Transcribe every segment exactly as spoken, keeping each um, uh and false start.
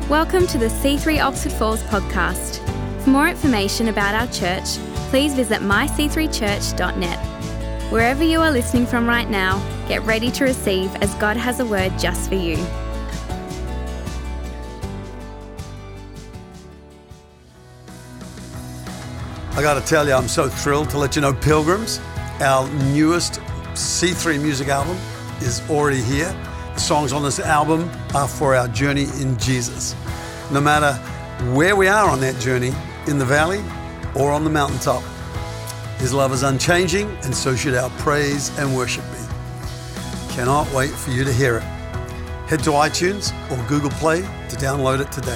Welcome to the C three Oxford Falls podcast. For more information about our church, please visit my c three church dot net. Wherever you are listening from right now, get ready to receive as God has a word just for you. I got to tell you, I'm so thrilled to let you know, Pilgrims, our newest C three music album is already here. The songs on this album are for our journey in Jesus. No matter where we are on that journey, in the valley or on the mountaintop, His love is unchanging, and so should our praise and worship be. Cannot wait for you to hear it. Head to iTunes or Google Play to download it today.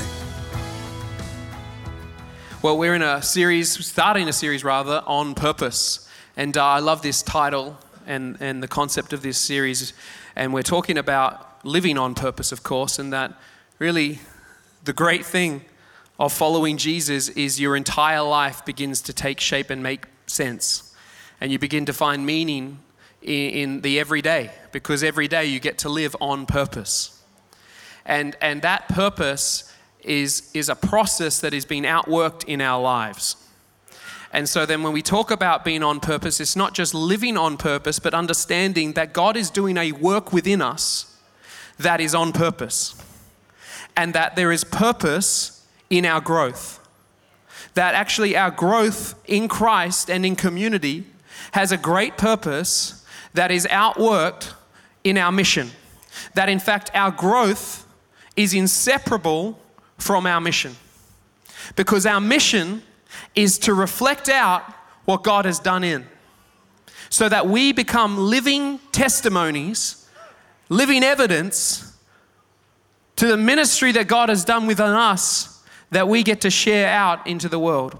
Well, we're in a series, starting a series rather, on purpose. And uh, I love this title and, and the concept of this series. And we're talking about living on purpose, of course, and that really the great thing of following Jesus is your entire life begins to take shape and make sense. And you begin to find meaning in, in the everyday, because every day you get to live on purpose. And, and that purpose is, is a process that is being outworked in our lives. And so then when we talk about being on purpose, it's not just living on purpose, but understanding that God is doing a work within us that is on purpose. And that there is purpose in our growth. That actually our growth in Christ and in community has a great purpose that is outworked in our mission. That in fact our growth is inseparable from our mission. Because our mission is to reflect out what God has done in. So that we become living testimonies, living evidence to the ministry that God has done within us that we get to share out into the world.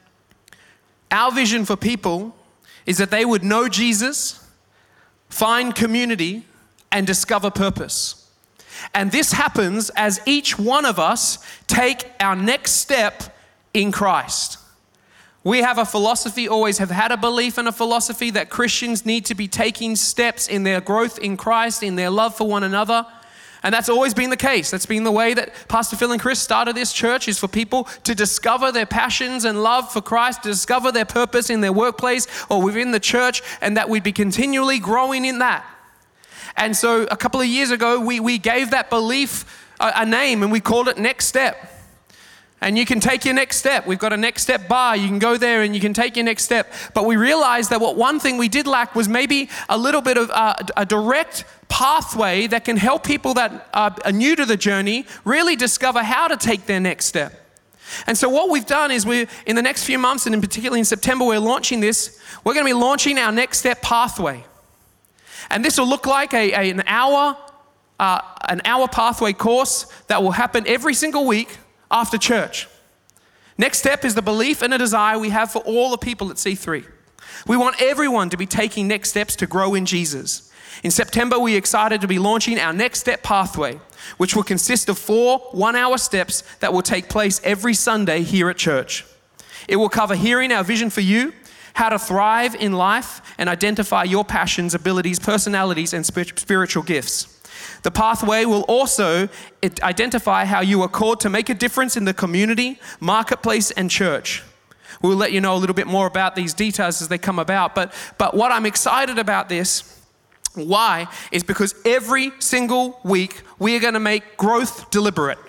Our vision for people is that they would know Jesus, find community, and discover purpose. And this happens as each one of us take our next step in Christ. We have a philosophy, always have had a belief and a philosophy that Christians need to be taking steps in their growth in Christ, in their love for one another. And that's always been the case. That's been the way that Pastor Phil and Chris started this church, is for people to discover their passions and love for Christ, to discover their purpose in their workplace or within the church, and that we'd be continually growing in that. And so a couple of years ago, we, we gave that belief a, a name, and we called it Next Step. And you can take your next step. We've got a next step bar. You can go there and you can take your next step. But we realized that what one thing we did lack was maybe a little bit of uh, a direct pathway that can help people that are new to the journey really discover how to take their next step. And so what we've done is we, in the next few months, and in particular in September, we're launching this. We're going to be launching our next step pathway. And this will look like a, a, an hour, uh, an hour pathway course that will happen every single week after church. Next step is the belief and a desire we have for all the people at C three. We want everyone to be taking next steps to grow in Jesus. In September, we're excited to be launching our next step pathway, which will consist of four one-hour steps that will take place every Sunday here at church. It will cover hearing our vision for you, how to thrive in life, and identify your passions, abilities, personalities, and spiritual gifts. The pathway will also identify how you are called to make a difference in the community, marketplace, and church. We'll let you know a little bit more about these details as they come about. But, but what I'm excited about this, why, is because every single week we are going to make growth deliberate.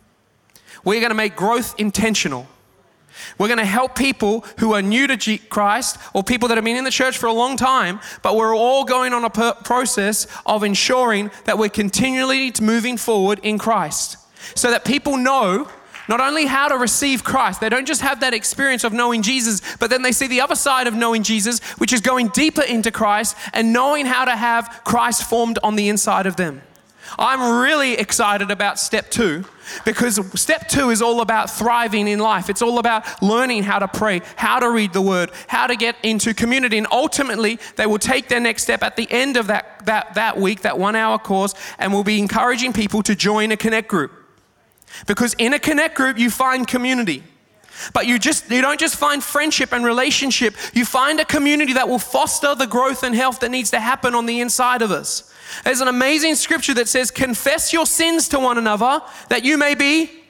We're going to make growth intentional. We're going to help people who are new to Christ, or people that have been in the church for a long time, but we're all going on a per- process of ensuring that we're continually moving forward in Christ, so that people know not only how to receive Christ, they don't just have that experience of knowing Jesus, but then they see the other side of knowing Jesus, which is going deeper into Christ and knowing how to have Christ formed on the inside of them. I'm really excited about step two, because step two is all about thriving in life. It's all about learning how to pray, how to read the word, how to get into community. And ultimately, they will take their next step at the end of that, that, that week, that one hour course, and we'll be encouraging people to join a connect group. Because in a connect group, you find community. But you just you don't just find friendship and relationship. You find a community that will foster the growth and health that needs to happen on the inside of us. There's an amazing scripture that says, confess your sins to one another that you may be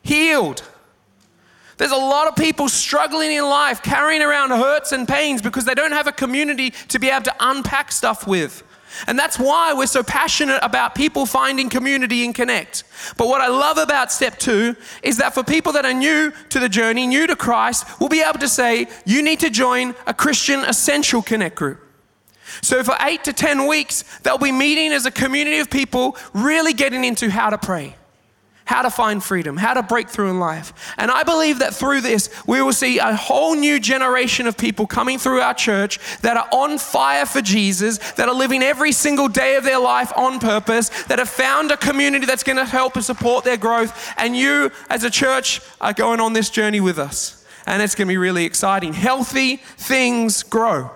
healed. There's a lot of people struggling in life, carrying around hurts and pains because they don't have a community to be able to unpack stuff with. And that's why we're so passionate about people finding community and connect. But what I love about step two is that for people that are new to the journey, new to Christ, we'll be able to say, you need to join a Christian Essential Connect group. So for eight to ten weeks, they'll be meeting as a community of people, really getting into how to pray, how to find freedom, how to break through in life. And I believe that through this, we will see a whole new generation of people coming through our church that are on fire for Jesus, that are living every single day of their life on purpose, that have found a community that's going to help and support their growth. And you as a church are going on this journey with us. And it's going to be really exciting. Healthy things grow.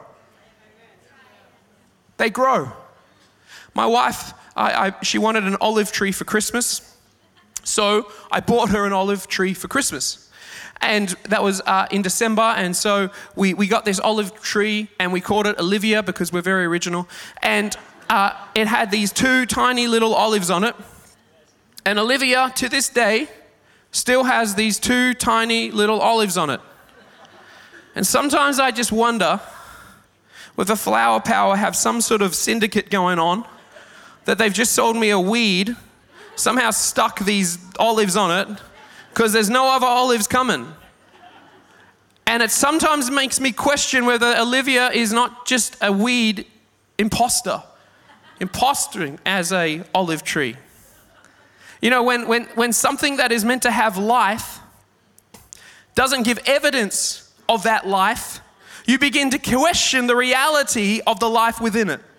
They grow. My wife, I, I, she wanted an olive tree for Christmas. So I bought her an olive tree for Christmas. And that was uh, in December. And so we, we got this olive tree and we called it Olivia because we're very original. And uh, it had these two tiny little olives on it. And Olivia, to this day, still has these two tiny little olives on it. And sometimes I just wonder, with the Flower Power have some sort of syndicate going on, that they've just sold me a weed, somehow stuck these olives on it because there's no other olives coming. And it sometimes makes me question whether Olivia is not just a weed imposter, impostering as a olive tree. You know, when, when, when something that is meant to have life doesn't give evidence of that life, you begin to question the reality of the life within it.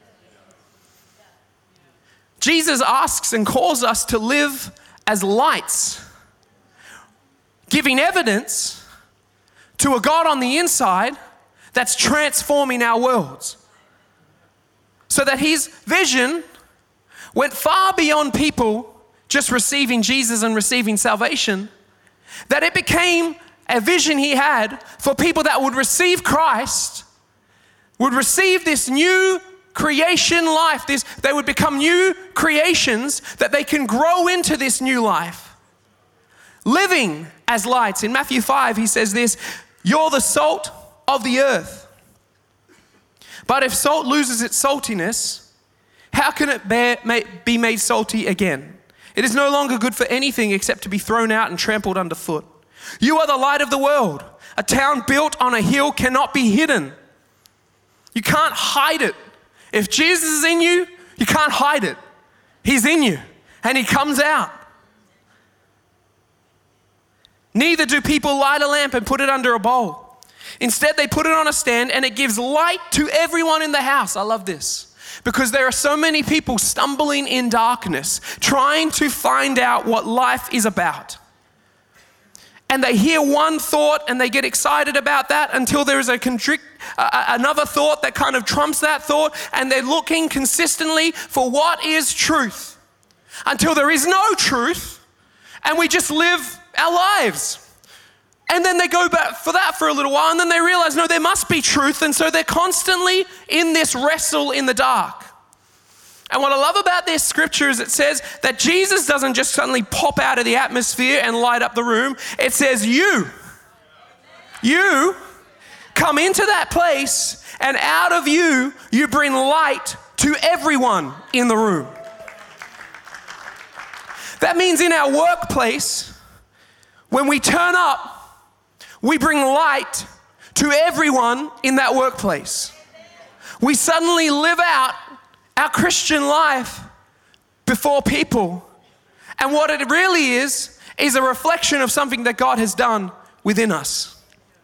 Jesus asks and calls us to live as lights, giving evidence to a God on the inside that's transforming our worlds. So that his vision went far beyond people just receiving Jesus and receiving salvation, that it became a vision he had for people that would receive Christ, would receive this new creation life. This, they would become new creations that they can grow into this new life. Living as lights. In Matthew five, he says this, you're the salt of the earth. But if salt loses its saltiness, how can it bear, be made salty again? It is no longer good for anything except to be thrown out and trampled underfoot. You are the light of the world. A town built on a hill cannot be hidden. You can't hide it. If Jesus is in you, you can't hide it. He's in you and he comes out. Neither do people light a lamp and put it under a bowl. Instead, they put it on a stand and it gives light to everyone in the house. I love this because there are so many people stumbling in darkness, trying to find out what life is about. And they hear one thought and they get excited about that until there is a contrict, uh, another thought that kind of trumps that thought, and they're looking consistently for what is truth until there is no truth and we just live our lives. And then they go back for that for a little while and then they realize, no, there must be truth. And so they're constantly in this wrestle in the dark. And what I love about this scripture is it says that Jesus doesn't just suddenly pop out of the atmosphere and light up the room. It says you, you come into that place and out of you, you bring light to everyone in the room. That means in our workplace, when we turn up, we bring light to everyone in that workplace. We suddenly live out our Christian life before people. And what it really is, is a reflection of something that God has done within us.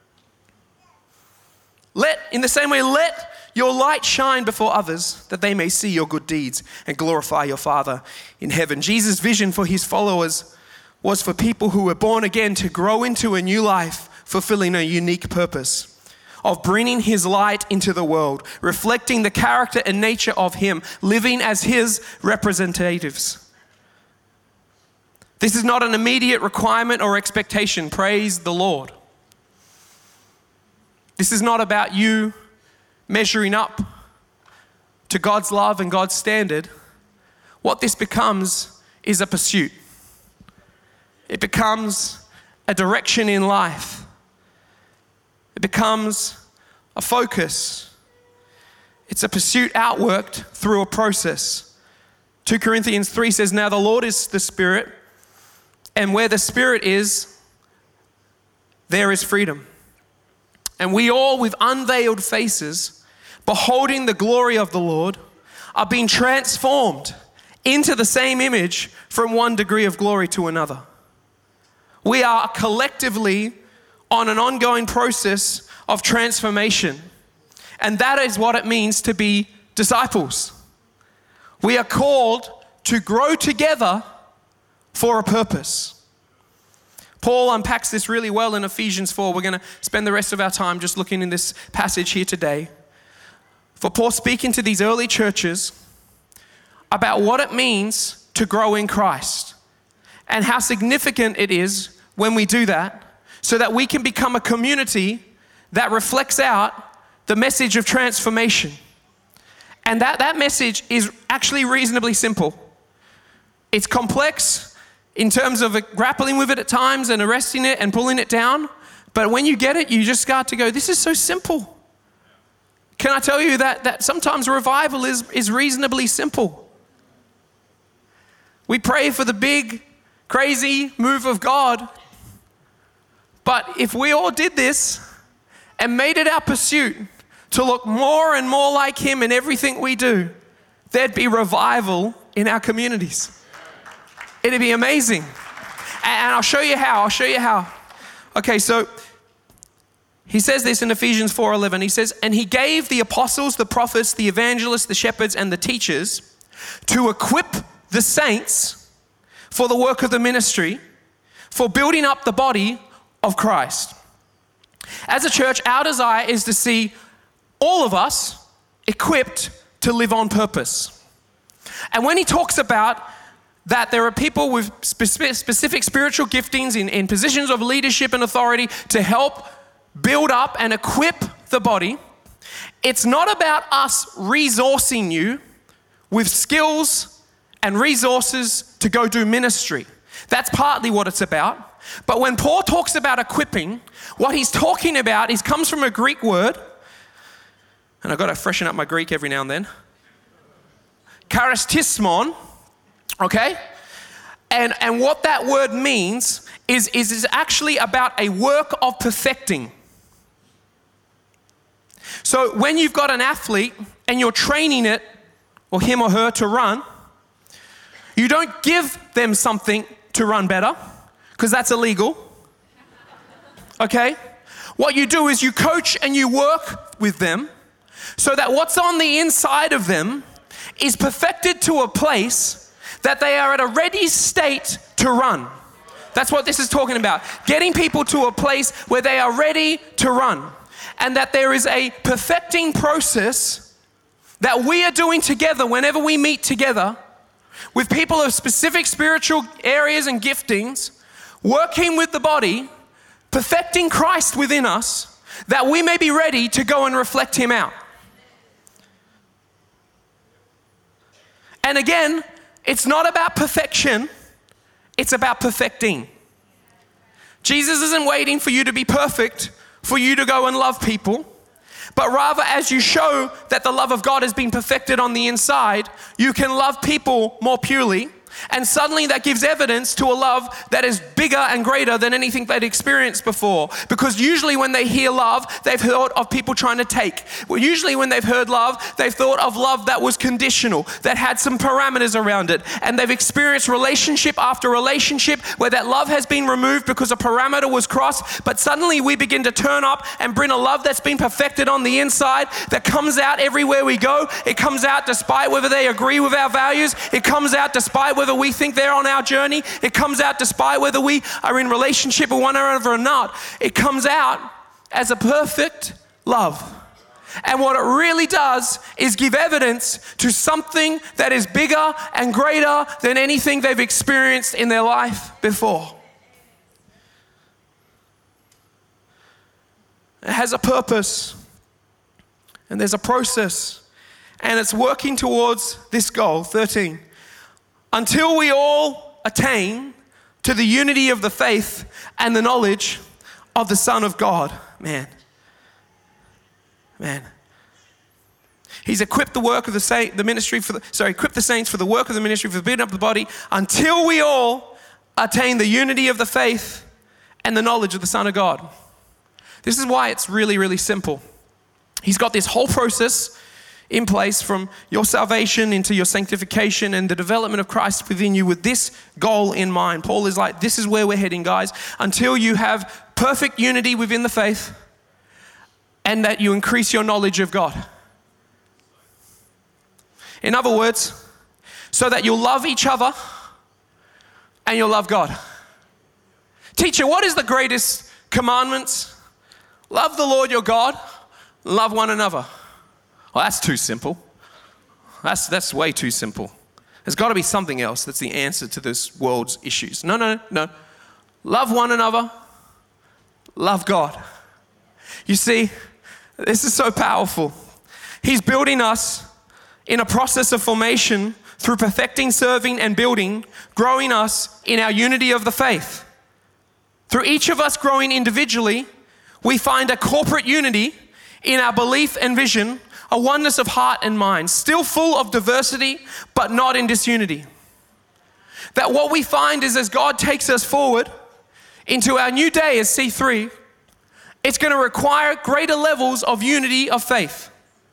Let, in the same way, let your light shine before others that they may see your good deeds and glorify your Father in heaven. Jesus' vision for his followers was for people who were born again to grow into a new life, fulfilling a unique purpose of bringing his light into the world, reflecting the character and nature of him, living as his representatives. This is not an immediate requirement or expectation. Praise the Lord. This is not about you measuring up to God's love and God's standard. What this becomes is a pursuit. It becomes a direction in life. It becomes a focus. It's a pursuit outworked through a process. Second Corinthians three says, now the Lord is the Spirit, and where the Spirit is, there is freedom. And we all, with unveiled faces, beholding the glory of the Lord, are being transformed into the same image from one degree of glory to another. We are collectively on an ongoing process of transformation. And that is what it means to be disciples. We are called to grow together for a purpose. Paul unpacks this really well in Ephesians four. We're going to spend the rest of our time just looking in this passage here today. For Paul speaking to these early churches about what it means to grow in Christ and how significant it is when we do that, so that we can become a community that reflects out the message of transformation. And that, that message is actually reasonably simple. It's complex in terms of grappling with it at times and arresting it and pulling it down. But when you get it, you just start to go, this is so simple. Can I tell you that, that sometimes revival is, is reasonably simple? We pray for the big, crazy move of God. But if we all did this and made it our pursuit to look more and more like Him in everything we do, there'd be revival in our communities. It'd be amazing. And I'll show you how. I'll show you how. Okay, so he says this in Ephesians four eleven. He says, and He gave the apostles, the prophets, the evangelists, the shepherds, and the teachers to equip the saints for the work of the ministry, for building up the body of Christ. As a church, our desire is to see all of us equipped to live on purpose. And when he talks about that there are people with specific spiritual giftings in, in positions of leadership and authority to help build up and equip the body, it's not about us resourcing you with skills and resources to go do ministry. That's partly what it's about. But when Paul talks about equipping, what he's talking about is comes from a Greek word, and I've got to freshen up my Greek every now and then. Charistismon, okay? And, and what that word means is, is, is actually about a work of perfecting. So when you've got an athlete and you're training it, or him or her, to run, you don't give them something to run better, because that's illegal, okay? What you do is you coach and you work with them so that what's on the inside of them is perfected to a place that they are at a ready state to run. That's what this is talking about. Getting people to a place where they are ready to run. And that there is a perfecting process that we are doing together whenever we meet together with people of specific spiritual areas and giftings, working with the body, perfecting Christ within us, that we may be ready to go and reflect Him out. And again, it's not about perfection, it's about perfecting. Jesus isn't waiting for you to be perfect for you to go and love people, but rather as you show that the love of God has been perfected on the inside, you can love people more purely. And suddenly that gives evidence to a love that is bigger and greater than anything they'd experienced before. Because usually when they hear love, they've heard of people trying to take. Well, usually when they've heard love, they've thought of love that was conditional, that had some parameters around it. And they've experienced relationship after relationship where that love has been removed because a parameter was crossed. But suddenly we begin to turn up and bring a love that's been perfected on the inside that comes out everywhere we go. It comes out despite whether they agree with our values. It comes out despite whether we think they're on our journey. It comes out despite whether we are in relationship with one another or not. It comes out as a perfect love. And what it really does is give evidence to something that is bigger and greater than anything they've experienced in their life before. It has a purpose, and there's a process, and it's working towards this goal, thirteen. Until we all attain to the unity of the faith and the knowledge of the Son of God. Man. Man. He's equipped the work of the saint, the ministry for the, sorry, equipped the saints for the work of the ministry, for the building up of the body, until we all attain the unity of the faith and the knowledge of the Son of God. This is why it's really, really simple. He's got this whole process in place from your salvation into your sanctification and the development of Christ within you with this goal in mind. Paul is like, this is where we're heading, guys, until you have perfect unity within the faith and that you increase your knowledge of God. In other words, so that you'll love each other and you'll love God. Teacher, what is the greatest commandments? Love the Lord your God, love one another. Well, that's too simple. That's, that's way too simple. There's got to be something else that's the answer to this world's issues. No, no, no. Love one another, love God. You see, this is so powerful. He's building us in a process of formation through perfecting, serving, and building, growing us in our unity of the faith. Through each of us growing individually, we find a corporate unity in our belief and vision, a oneness of heart and mind, still full of diversity, but not in disunity. That what we find is as God takes us forward into our new day as C three, it's going to require greater levels of unity of faith.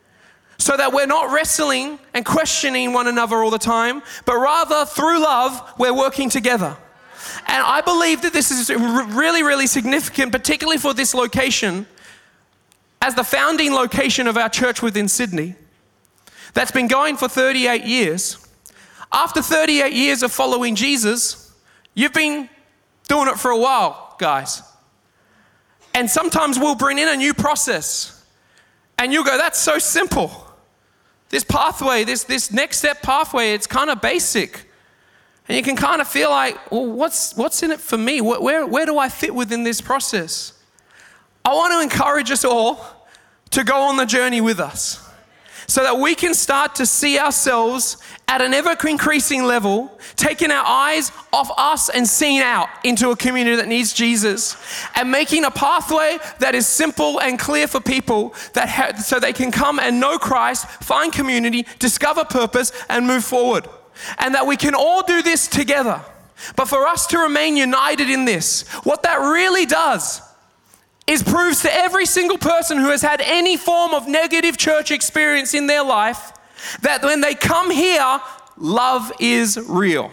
So that we're not wrestling and questioning one another all the time, but rather through love, we're working together. And I believe that this is really, really significant, particularly for this location, as the founding location of our church within Sydney, that's been going for thirty-eight years. After thirty-eight years of following Jesus, you've been doing it for a while, guys. And sometimes we'll bring in a new process, and you'll go, that's so simple. This pathway, this, this next step pathway, it's kind of basic. And you can kind of feel like, well, what's, what's in it for me? Where, where do I fit within this process? I want to encourage us all to go on the journey with us so that we can start to see ourselves at an ever-increasing level, taking our eyes off us and seeing out into a community that needs Jesus and making a pathway that is simple and clear for people that ha- so they can come and know Christ, find community, discover purpose, and move forward. And that we can all do this together. But for us to remain united in this, what that really does is proves to every single person who has had any form of negative church experience in their life that when they come here, love is real.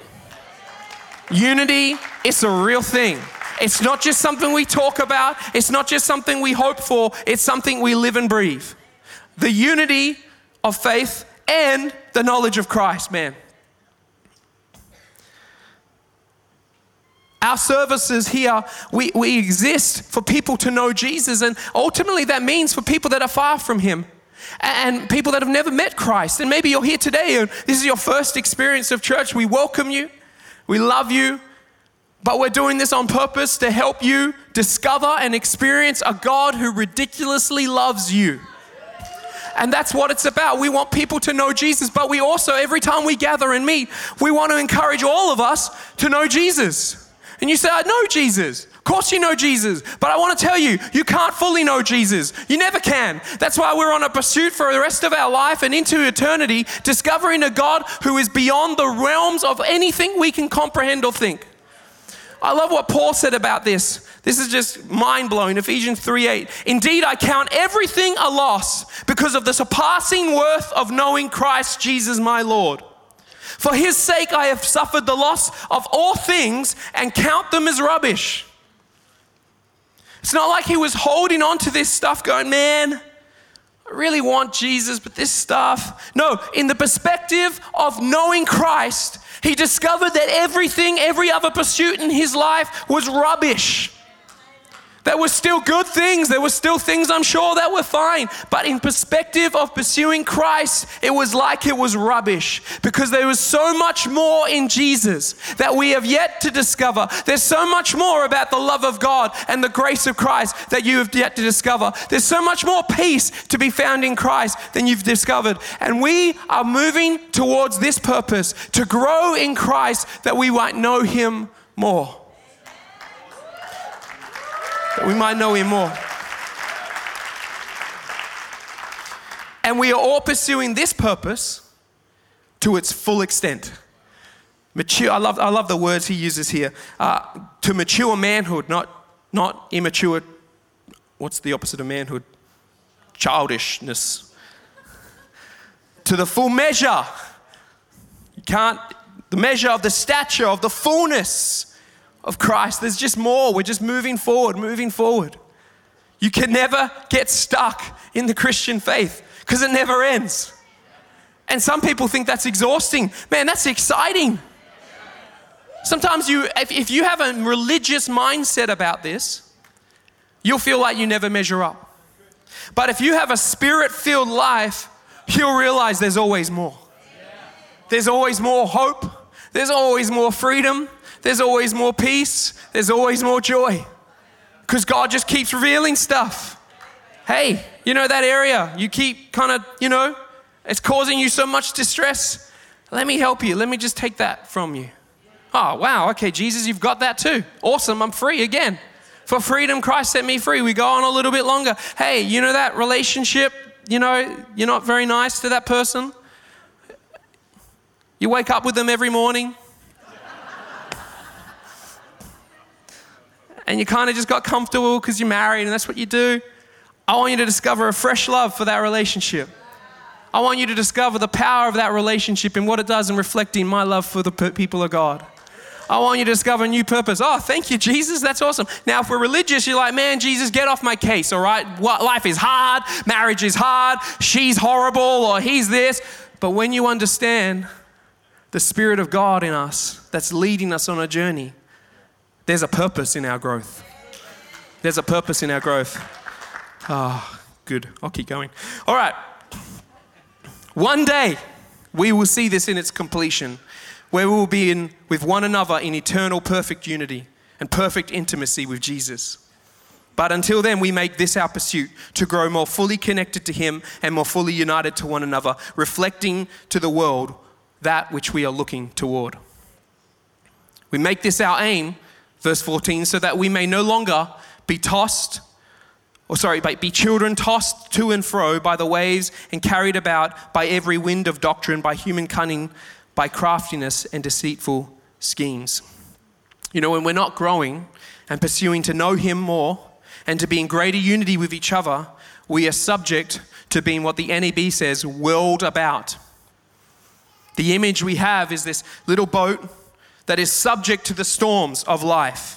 Unity is a real thing. It's not just something we talk about. It's not just something we hope for. It's something we live and breathe. The unity of faith and the knowledge of Christ, man. Our services here, we, we exist for people to know Jesus, and ultimately that means for people that are far from Him and people that have never met Christ. And maybe you're here today and this is your first experience of church. We welcome you. We love you. But we're doing this on purpose to help you discover and experience a God who ridiculously loves you. And that's what it's about. We want people to know Jesus, but we also, every time we gather and meet, we want to encourage all of us to know Jesus. And you say, I know Jesus. Of course you know Jesus. But I want to tell you, you can't fully know Jesus. You never can. That's why we're on a pursuit for the rest of our life and into eternity, discovering a God who is beyond the realms of anything we can comprehend or think. I love what Paul said about this. This is just mind-blowing. Ephesians three eight. Indeed, I count everything a loss because of the surpassing worth of knowing Christ Jesus my Lord. For His sake, I have suffered the loss of all things and count them as rubbish. It's not like he was holding on to this stuff going, man, I really want Jesus, but this stuff. No, in the perspective of knowing Christ, he discovered that everything, every other pursuit in his life was rubbish. There were still good things. There were still things I'm sure that were fine. But in perspective of pursuing Christ, it was like it was rubbish because there was so much more in Jesus that we have yet to discover. There's so much more about the love of God and the grace of Christ that you have yet to discover. There's so much more peace to be found in Christ than you've discovered. And we are moving towards this purpose, to grow in Christ that we might know Him more. that we might know him more. And we are all pursuing this purpose to its full extent. Mature, I love, I love the words he uses here. Uh, to mature manhood, not, not immature, what's the opposite of manhood? Childishness. To the full measure. You can't, the measure of the stature of the fullness of Christ. There's just more. We're just moving forward, moving forward. You can never get stuck in the Christian faith because it never ends. And some people think that's exhausting. Man, that's exciting. Sometimes you, if, if you have a religious mindset about this, you'll feel like you never measure up. But if you have a spirit-filled life, you'll realize there's always more. There's always more hope. There's always more freedom. There's always more peace. There's always more joy. Because God just keeps revealing stuff. Hey, you know that area, you keep kind of, you know, it's causing you so much distress. Let me help you. Let me just take that from you. Oh, wow. Okay, Jesus, you've got that too. Awesome. I'm free again. For freedom, Christ set me free. We go on a little bit longer. Hey, you know that relationship, you know, you're not very nice to that person. You wake up with them every morning. And you kind of just got comfortable because you're married and that's what you do. I want you to discover a fresh love for that relationship. I want you to discover the power of that relationship and what it does in reflecting my love for the people of God. I want you to discover a new purpose. Oh, thank you, Jesus. That's awesome. Now, if we're religious, you're like, man, Jesus, get off my case, all right? What, life is hard. Marriage is hard. She's horrible or he's this. But when you understand the Spirit of God in us that's leading us on a journey, there's a purpose in our growth. There's a purpose in our growth. Ah, oh, good. I'll keep going. All right. One day, we will see this in its completion, where we will be in with one another in eternal perfect unity and perfect intimacy with Jesus. But until then, we make this our pursuit, to grow more fully connected to him and more fully united to one another, reflecting to the world that which we are looking toward. We make this our aim, verse fourteen, so that we may no longer be tossed, or sorry, be children tossed to and fro by the waves and carried about by every wind of doctrine, by human cunning, by craftiness and deceitful schemes. You know, when we're not growing and pursuing to know him more and to be in greater unity with each other, we are subject to being what the N A B says, whirled about. The image we have is this little boat that is subject to the storms of life.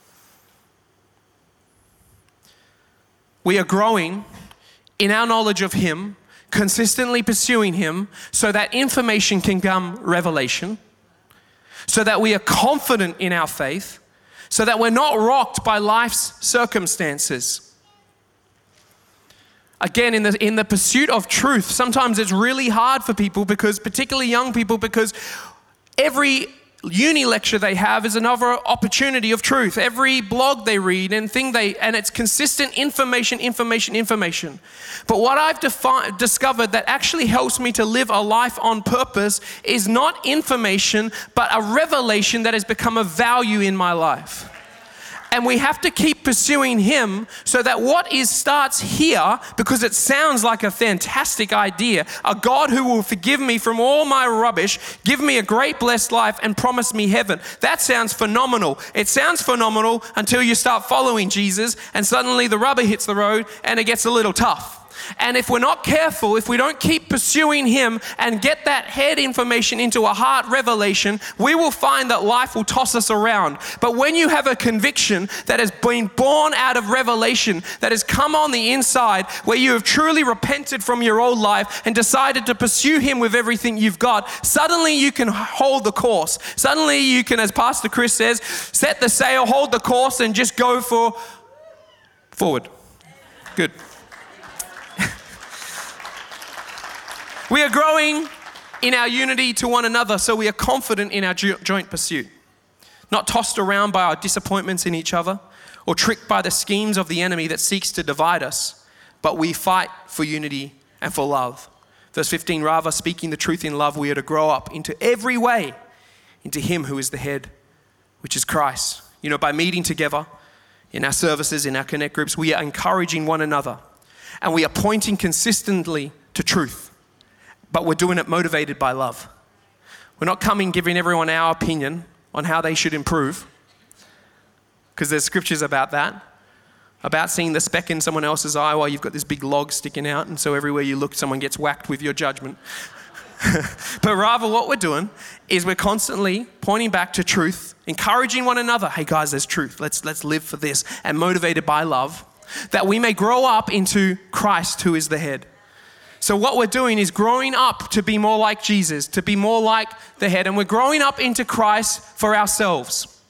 We are growing in our knowledge of him, consistently pursuing him so that information can come revelation, so that we are confident in our faith, so that we're not rocked by life's circumstances. Again, in the, in the pursuit of truth, sometimes it's really hard for people, because particularly young people, because every uni lecture they have is another opportunity of truth. Every blog they read and thing they, and it's consistent information, information, information. But what I've defi- discovered that actually helps me to live a life on purpose is not information, but a revelation that has become a value in my life. And we have to keep pursuing him so that what is starts here, because it sounds like a fantastic idea, a God who will forgive me from all my rubbish, give me a great blessed life and promise me heaven. That sounds phenomenal. It sounds phenomenal until you start following Jesus and suddenly the rubber hits the road and it gets a little tough. And if we're not careful, if we don't keep pursuing him and get that head information into a heart revelation, we will find that life will toss us around. But when you have a conviction that has been born out of revelation, that has come on the inside, where you have truly repented from your old life and decided to pursue him with everything you've got, suddenly you can hold the course. Suddenly you can, as Pastor Chris says, set the sail, hold the course, and just go for forward. Good. We are growing in our unity to one another, so we are confident in our joint pursuit, not tossed around by our disappointments in each other or tricked by the schemes of the enemy that seeks to divide us, but we fight for unity and for love. Verse fifteen, rather speaking the truth in love, we are to grow up into every way into him who is the head, which is Christ. You know, by meeting together, in our services, in our connect groups, we are encouraging one another and we are pointing consistently to truth, but we're doing it motivated by love. We're not coming giving everyone our opinion on how they should improve, because there's scriptures about that, about seeing the speck in someone else's eye while you've got this big log sticking out, and so everywhere you look, someone gets whacked with your judgment. But rather what we're doing is we're constantly pointing back to truth, encouraging one another. Hey guys, there's truth. Let's, let's live for this. And motivated by love, that we may grow up into Christ, who is the head. So what we're doing is growing up to be more like Jesus, to be more like the head. And we're growing up into Christ for ourselves.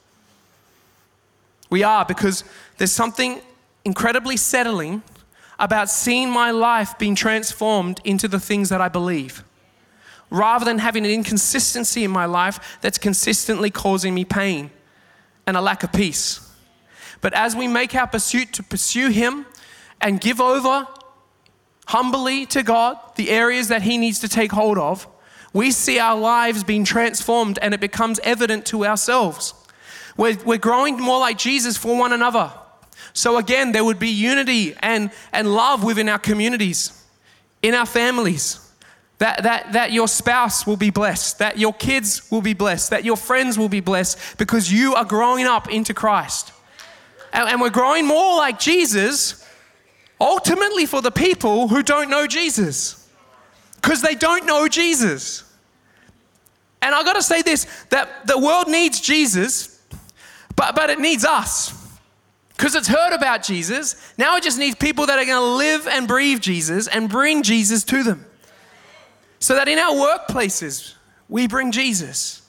We are, because there's something incredibly settling about seeing my life being transformed into the things that I believe, rather than having an inconsistency in my life that's consistently causing me pain and a lack of peace. But as we make our pursuit to pursue Him and give over humbly to God the areas that He needs to take hold of, we see our lives being transformed and it becomes evident to ourselves. We're, we're growing more like Jesus for one another. So again, there would be unity and, and love within our communities, in our families. That, that, that your spouse will be blessed, that your kids will be blessed, that your friends will be blessed because you are growing up into Christ. And, and we're growing more like Jesus, ultimately for the people who don't know Jesus, because they don't know Jesus. And I've got to say this, that the world needs Jesus, but, but it needs us. Because it's heard about Jesus. Now it just needs people that are going to live and breathe Jesus and bring Jesus to them. So that in our workplaces, we bring Jesus.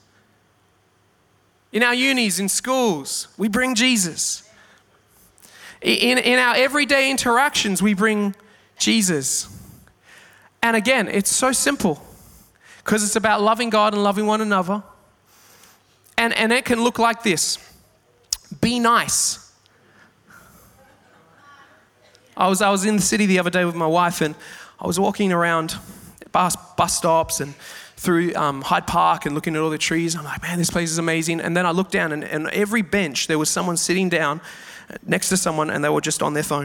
In our unis, in schools, we bring Jesus. In, in our everyday interactions, we bring Jesus. And again, it's so simple because it's about loving God and loving one another. And, and it can look like this. Be nice. I was, I was in the city the other day with my wife and I was walking around bus, bus stops and through um, Hyde Park and looking at all the trees. I'm like, man, this place is amazing. And then I looked down and, and every bench, there was someone sitting down next to someone and they were just on their phone.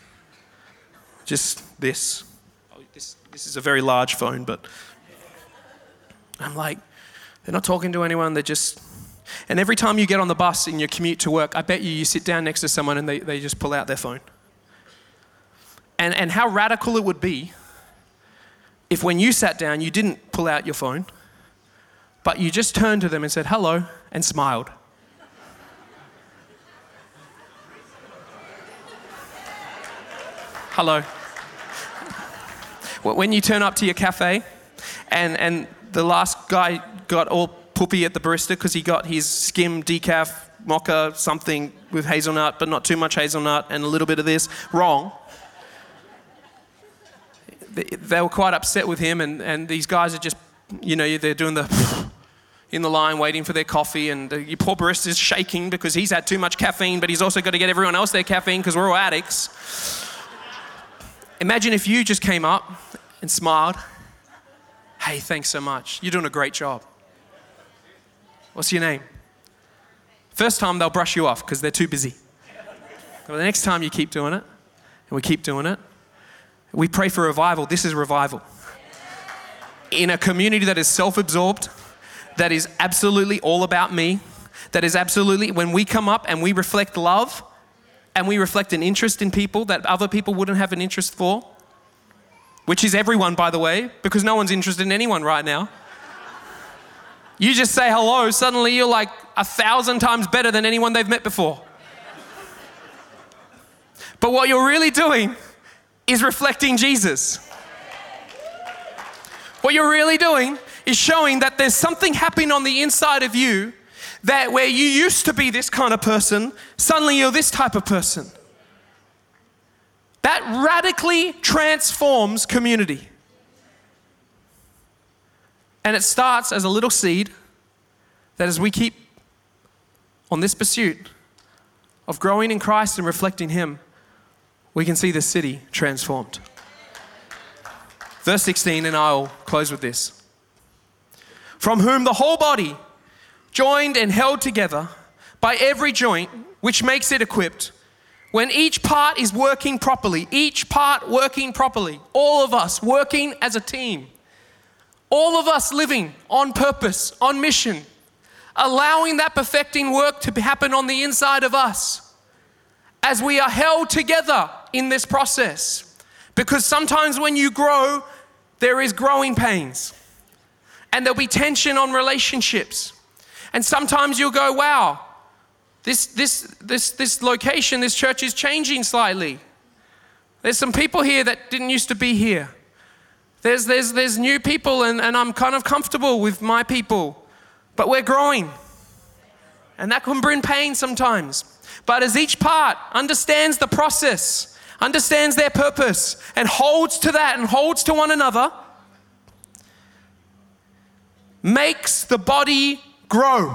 Just this. Oh, this, this is a very large phone, but I'm like, they're not talking to anyone. They're just, and every time you get on the bus in your commute to work, I bet you, you sit down next to someone and they, they just pull out their phone. And, and how radical it would be if when you sat down, you didn't pull out your phone, but you just turned to them and said, hello, and smiled. Hello. When you turn up to your cafe and, and the last guy got all poopy at the barista because he got his skim decaf mocha something with hazelnut, but not too much hazelnut and a little bit of this, wrong. They were quite upset with him, and, and these guys are just, you know, they're doing the in the line waiting for their coffee, and the, your poor barista's shaking because he's had too much caffeine, but he's also got to get everyone else their caffeine because we're all addicts. Imagine if you just came up and smiled. Hey, thanks so much. You're doing a great job. What's your name? First time they'll brush you off because they're too busy. But the next time you keep doing it, and we keep doing it, we pray for revival. This is revival. In a community that is self-absorbed, that is absolutely all about me, that is absolutely, when we come up and we reflect love and we reflect an interest in people that other people wouldn't have an interest for, which is everyone, by the way, because no one's interested in anyone right now. You just say hello, suddenly you're like a thousand times better than anyone they've met before. But what you're really doing is reflecting Jesus. What you're really doing is showing that there's something happening on the inside of you that where you used to be this kind of person, suddenly you're this type of person. That radically transforms community. And it starts as a little seed that as we keep on this pursuit of growing in Christ and reflecting Him, we can see the city transformed. Verse sixteen, and I'll close with this. From whom the whole body, joined and held together by every joint, which makes it equipped, when each part is working properly, each part working properly, all of us working as a team, all of us living on purpose, on mission, allowing that perfecting work to happen on the inside of us as we are held together in this process. Because sometimes when you grow, there is growing pains and there'll be tension on relationships. And sometimes you'll go, wow, this, this, this, this location, this church is changing slightly. There's some people here that didn't used to be here. There's, there's, there's new people and, and I'm kind of comfortable with my people, but we're growing. And that can bring pain sometimes. But as each part understands the process, understands their purpose, and holds to that and holds to one another, makes the body grow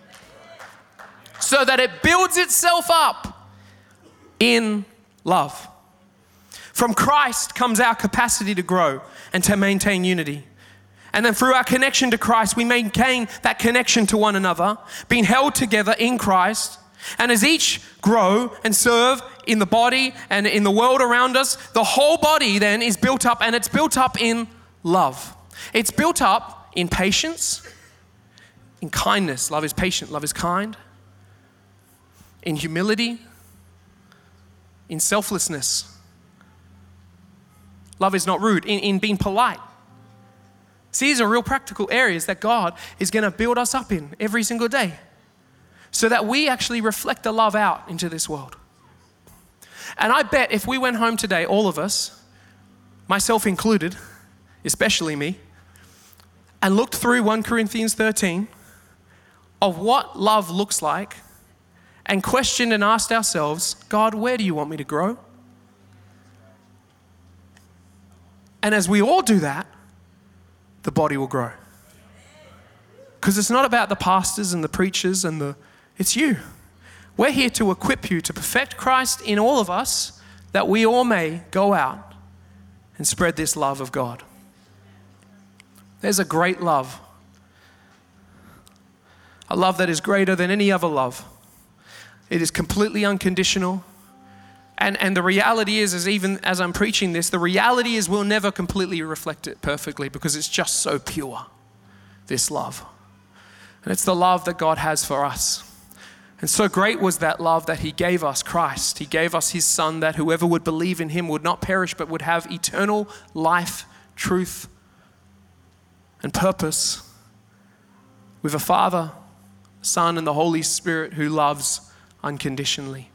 so that it builds itself up in love. From Christ comes our capacity to grow and to maintain unity. And then through our connection to Christ, we maintain that connection to one another, being held together in Christ. And as each grow and serve in the body and in the world around us, the whole body then is built up, and it's built up in love. It's built up in patience, in kindness. Love is patient, love is kind. In humility, in selflessness. Love is not rude, in, in being polite. See, these are real practical areas that God is going to build us up in every single day so that we actually reflect the love out into this world. And I bet if we went home today, all of us, myself included, especially me, and looked through First Corinthians thirteen of what love looks like and questioned and asked ourselves, God, where do you want me to grow? And as we all do that, the body will grow. Because it's not about the pastors and the preachers and the, it's you. We're here to equip you to perfect Christ in all of us, that we all may go out and spread this love of God. There's a great love. A love that is greater than any other love. It is completely unconditional. And, and the reality is, is even as I'm preaching this, the reality is we'll never completely reflect it perfectly because it's just so pure, this love. And it's the love that God has for us. And so great was that love that he gave us Christ. He gave us his son that whoever would believe in him would not perish but would have eternal life, truth, and purpose with a Father, Son, and the Holy Spirit who loves unconditionally.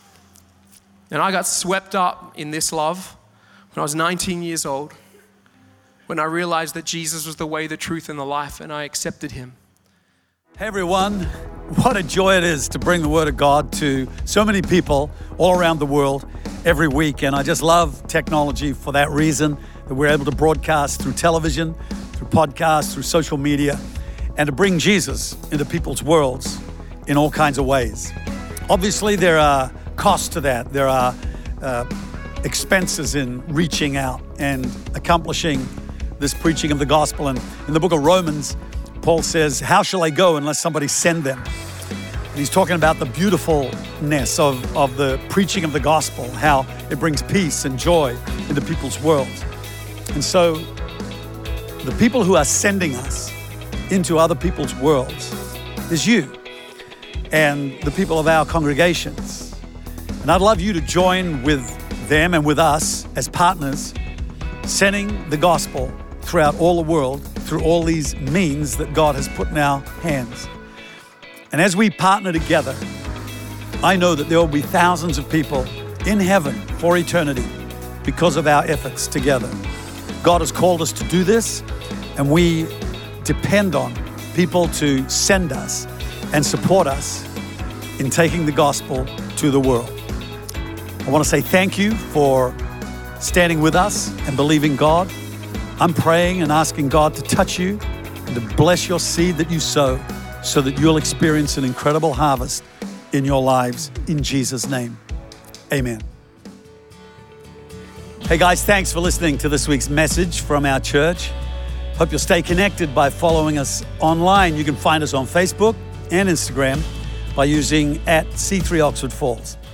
And I got swept up in this love when I was nineteen years old, when I realized that Jesus was the way, the truth, and the life, and I accepted him. Hey everyone, what a joy it is to bring the Word of God to so many people all around the world every week. And I just love technology for that reason, that we're able to broadcast through television, through podcasts, through social media, and to bring Jesus into people's worlds in all kinds of ways. Obviously, there are costs to that. There are uh, expenses in reaching out and accomplishing this preaching of the gospel. And in the book of Romans, Paul says, how shall I go unless somebody send them? And he's talking about the beautifulness of, of the preaching of the gospel, how it brings peace and joy into people's worlds. And so the people who are sending us into other people's worlds is you and the people of our congregations. And I'd love you to join with them and with us as partners, sending the gospel throughout all the world through all these means that God has put in our hands. And as we partner together, I know that there will be thousands of people in heaven for eternity because of our efforts together. God has called us to do this, and we depend on people to send us and support us in taking the gospel to the world. I want to say thank you for standing with us and believing God. I'm praying and asking God to touch you and to bless your seed that you sow so that you'll experience an incredible harvest in your lives in Jesus' name. Amen. Hey guys, thanks for listening to this week's message from our church. Hope you'll stay connected by following us online. You can find us on Facebook and Instagram by using at C three Oxford Falls.